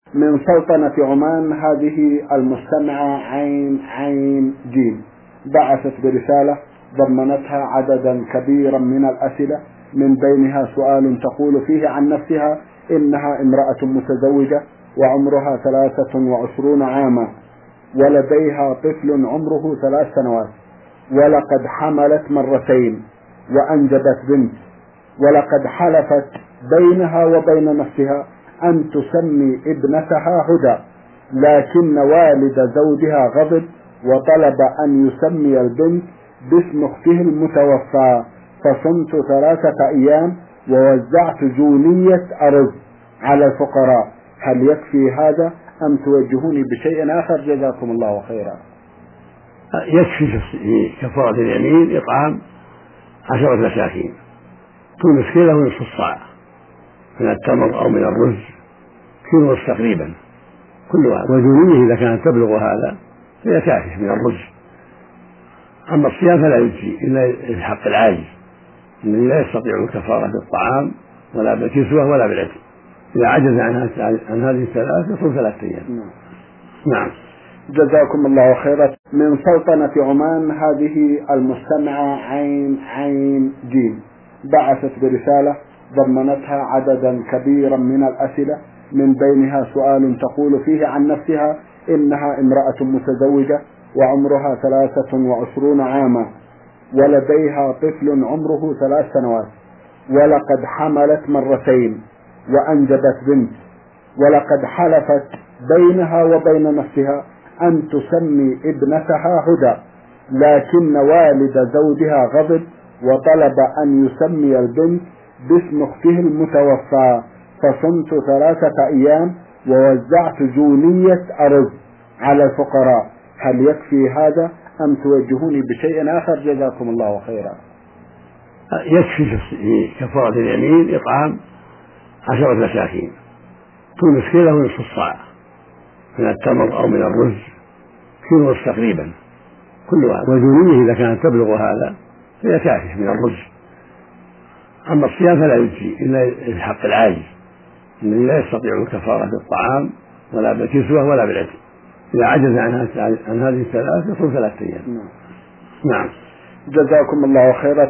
من سلطنة عمان. هذه المستمعة عين عين جيم بعثت برسالة ضمنتها عددا كبيرا من الأسئلة، من بينها سؤال تقول فيه عن نفسها إنها امرأة متزوجة وعمرها 23 عاما، ولديها طفل عمره 3 سنوات، ولقد حملت مرتين وأنجبت بنت، ولقد حلفت بينها وبين نفسها أن تسمي ابنتها هدى، لكن والد زوجها غضب وطلب أن يسمي البنت باسم اخته المتوفى، فصمت 3 أيام ووزعت جونية أرز على الفقراء، هل يكفي هذا أم توجهوني بشيء آخر؟ جزاكم الله خيرا. يكفي في كفارة اليمين إطعام 10 مساكين، كل مسكين له نصف الصاع من التمر أو من الرز، كيلو تقريبا كل واحد، وجونيه إذا كانت تبلغ هذا فهي كافية من الرز. أما الصيام فلا يجزي إلا في حق العاجز الذي لا يستطيع الكفارة بالطعام ولا بالكسوة ولا بالعتق، إذا عجز عن هذه الثلاث يصوم 3 أيام. نعم. جزاكم الله خيرا. من سلطنة عمان. هذه المستمعة عين عين جيم بعثت برسالة ضمنتها عددا كبيرا من الأسئلة، من بينها سؤال تقول فيه عن نفسها إنها امرأة متزوجة وعمرها 23 عاما، ولديها طفل عمره 3 سنوات، ولقد حملت مرتين وأنجبت بنت، ولقد حلفت بينها وبين نفسها أن تسمي ابنتها هدى، لكن والد زوجها غضب وطلب أن يسمي البنت باسم اخته المتوفى، فصمت 3 أيام ووزعت جونية أرز على الفقراء، هل يكفي هذا أم توجهوني بشيء آخر؟ جزاكم الله خيرا. يكفي في كفارة اليمين إطعام 10 مساكين، كل مسكين له نصف الصاع من التمر أو من الرز، كيلو تقريبا كل واحد، وجونيه إذا كانت تبلغ هذا فهي كافية من الرز. أما الصيام فلا يجزي إلا في حق العاجز الذي لا يستطيع الكفارة بالطعام ولا بالكسوة ولا بالعتق، إذا عجز عن هذه الثلاث يصوم 3 أيام. نعم. جزاكم الله خيرا.